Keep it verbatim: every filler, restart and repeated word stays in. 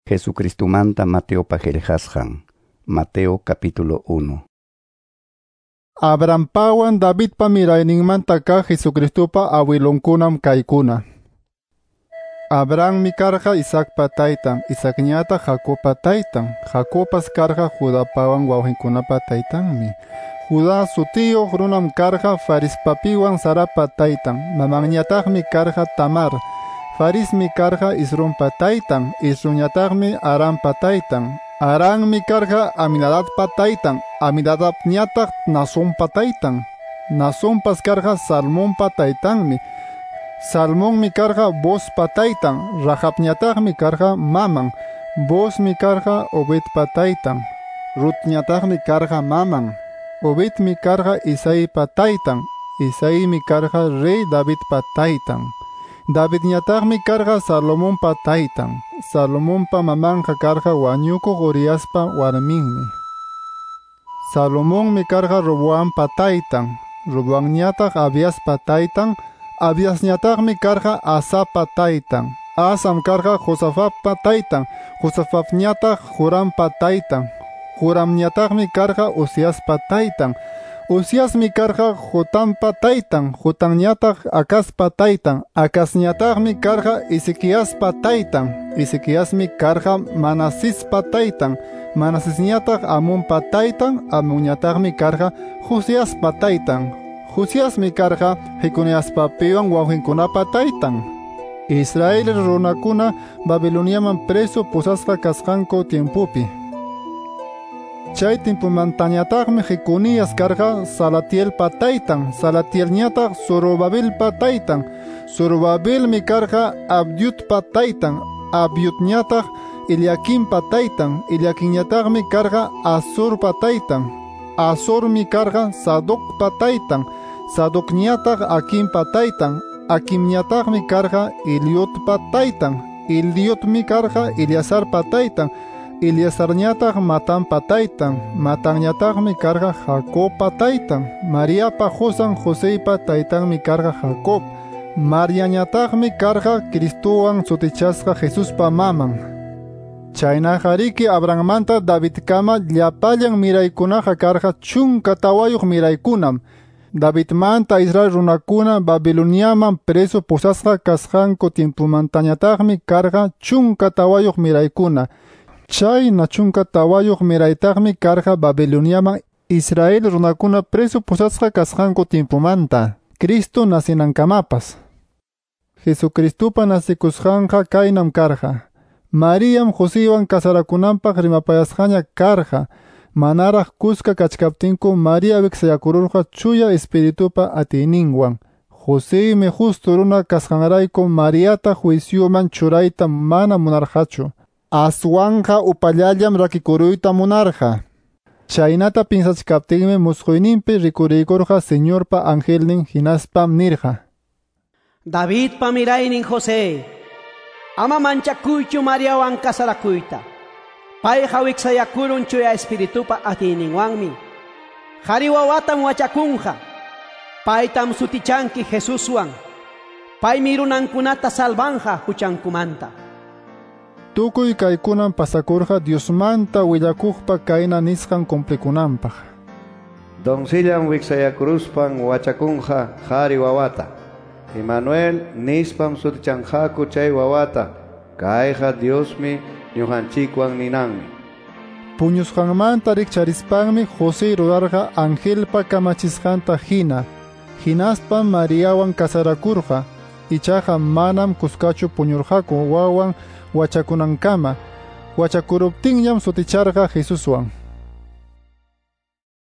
Jesucristumanta Mateo pajelejasjan. Mateo capítulo uno. Abraham pawan David pa mirayninmanta ka Jesucristupa awilunkunam kaykuna. Abraham mi karqa Isaac pa taytan, Isaac ñata Jacob pa taytan, Jacobpas karqa Judá pawan wawqinkunapa taytanmi. Judá sutiyo runam karqa Faris papiwan Sara pa taytan, mamanñataqmi karqa Tamar. Faris mi karqa Isrum pa taytan, Isrum ñataqmi Aram pa taytan. Aram mi karqa Aminadab pa taytan, Aminadab ñataq Nason pa taytan. Nasonpas karqa Salmón pa taytanmi. Salmón mi karqa Boz pa taytan, Rahab ñataqmi karqa maman. Boz mi karqa Obed pa taytan, Rut ñataqmi karqa maman. Obed mi karqa Isaí pa taytan, Isaí mi karqa rey David pa taytan. David ñataqmi karqa Salomón pa taytan, Salomón pa mamanqa karqa wañukuq Urias pa warminmi. Salomón mi karqa Roboam pa taytan, Roboam ñataq Abias pa taytan, Abias ñataqmi karqa Asa pa taytan, Asam karqa Josafat pa taytan, Josafat ñataq Joram pa taytan, Joram ñataqmi karqa Uzias pa taytan, Uzias mi karqa Jotam pa taytan, Jotam ñataq Acaz pa taytan, Acaz ñataqmi karqa Ezequias pa taytan, Ezequias mi karqa Manasis pa taytan, Manasis ñataq Amon pa taytan, Amon ñataqmi karqa Josias pa taytan, Josias mi karqa Jeconias pa piwan wawqinkunapa taytan. Israel runakuna Babiloniaman preso pusasqa kasqanku tiempupi. Chay timpumantañataqmi Jeconias karqa Salatiel pa taytan, Salatiel ñataq Zorobabel pa taytan, Zorobabel mi karqa Abdiut pa taytan, Abdiut ñataq Eliakim pa taytan, Eliakim ñataqmi karqa Azor pa taytan, Azor mi karqa Sadoc pa taytan, Sadoc ñataq Akim pa taytan, Akim ñataqmi karqa Eliot pa taytan, Eliot mi karqa Eleazar pa taytan, Eleazar ñataq Matan pa taytan, Matan ñataqmi karqa Jacob pa taytan, María pa Josan José pa taytan mi karqa Jacob, María ñataqmi karqa Cristuwan sutichasqa Jesús pa maman. Chaynajariki Abrahammanta David kama llapallan miraykunaqa karqa chunka tawayuq miraykunam. David manta Israel runakuna Babiloniaman preso pusasqa kasqanku tiempumantañataqmi karqa chunka tawayuq miraykuna. Chayna chunka tawayuq miraytaqmi karqa Babiloniaman Israel runakuna preso pusasqa kasqanku tiempumanta, Cristo nasinankamapas. Jesucristupa nasikusqanqa kaynam karqa. Mariam Josíwan kasarakunanpaq rimapayasqaña karqa. Manaraq kuska kachkaptinku María wiksayakururqa chuya espiritupa atiyninwan. Josémi justo runa kasqanrayku Mariata juicioman churayta mana munarqachu. Aswanqa upallallam rakikuruyta munarqa. Chaynata pinsachkaptinmi musquyninpi rikuriykurqa Señorpa angelnin hinaspam nirqa: David pa miraynin José, ama manchakuychu Mariawan kasarakuyta. Payqa wiksayakurun chuya espiritupa atiyninwanmi. Qhari wawatam wachakunqa. Paytam sutichanki Jesuswan. Paymi runankunata salvanqa huchankumanta. Tukuy kaykunan pasakurqa Diosmanta willakuqpa kayna nisqan cumplikunanpaq. Donsillan wiksayakuruspan wachakunqa qhari wawata. Emmanuel nispam sutichanqaku chay wawata. Kayqa Diosmi ñuqanchikwan ninanmi. Puñusqanmanta rikcharispanmi José rurarqa angelpa kamachisqanta hina. Hinaspam Mariawan kasarakurqa. Ichaqa manam kuskachu puñurqaku wawan wachakunankama. Wachakuruptinñam suticharqa Jesuswan.